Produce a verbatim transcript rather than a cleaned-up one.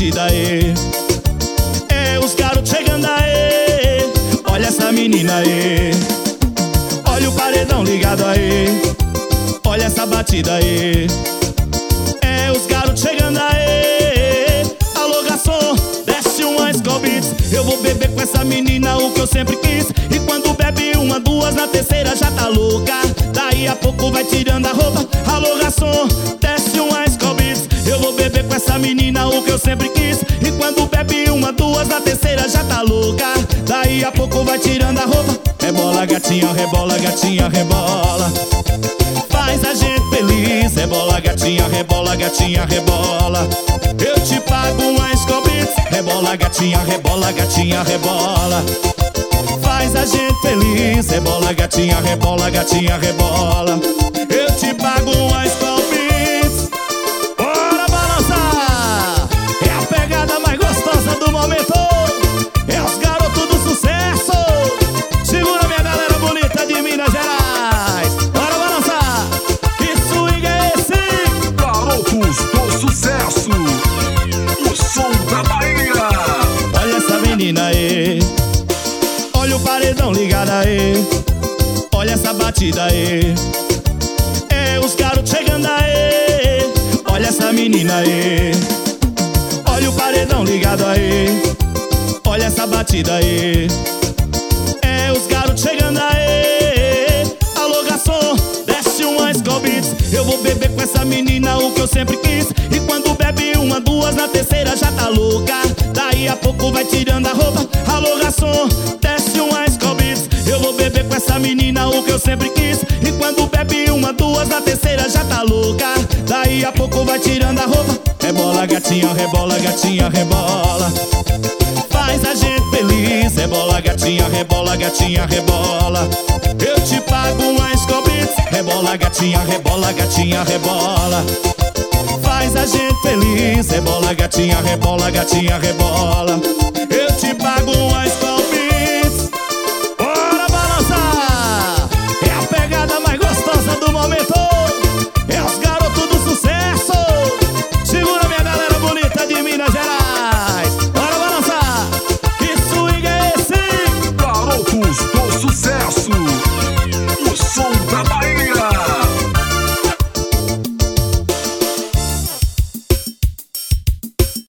batida aí. É os garotos chegando aí. Olha essa menina aí. Olha o paredão ligado aí. Olha essa batida aí. É os garotos chegando aí. Alô garçom, desce uma Skol Beats. Eu vou beber com essa menina o que eu sempre quis. E quando bebe uma, duas, na terceira já tá louca. Daí a pouco vai tirando a roupa. Alô garçom, desce uma Skol Beats. Eu vou beber com essa menina o que eu sempre quis. E quando bebe uma, duas, na terceira já tá louca. Daí a pouco vai tirando a roupa. Rebola gatinha, rebola gatinha, rebola. Faz a gente feliz. Rebola gatinha, rebola gatinha, rebola. Eu te pago uma Skol Beats. Rebola gatinha, rebola gatinha, rebola. Faz a gente feliz. Rebola gatinha, rebola gatinha, rebola. Eu te pago uma Skol Beats. Bora balançar! É a pegada mais gostosa do momento. É os garotos do sucesso. Segura minha galera bonita de Minas Gerais. Bora balançar! Que swing é esse? Garotos do sucesso, o som da Bahia. Olha essa menina aí. Olha o paredão ligado aí. Olha essa batida aí. É os garotos chegando aí. Olha essa menina aí. Olha o paredão ligado aí. Olha essa batida aí. É os garotos chegando aí. Alô garçom, desce uma Skol Beats. Eu vou beber com essa menina o que eu sempre quis. E quando bebe uma, duas, na terceira já tá louca. Daí a pouco vai tirando a roupa. Alô garçom, desce uma Skol Beats. Eu vou beber com essa menina o que eu sempre quis. E quando bebe uma, duas, na terceira já tá louca. Daí a pouco vai tirando a roupa. Rebola gatinha, rebola gatinha, rebola. Faz a gente feliz. Rebola gatinha, rebola gatinha, rebola. Eu te pago uma Skol Beats. Rebola gatinha, rebola gatinha, rebola. Faz a gente feliz. Rebola gatinha, rebola gatinha, rebola.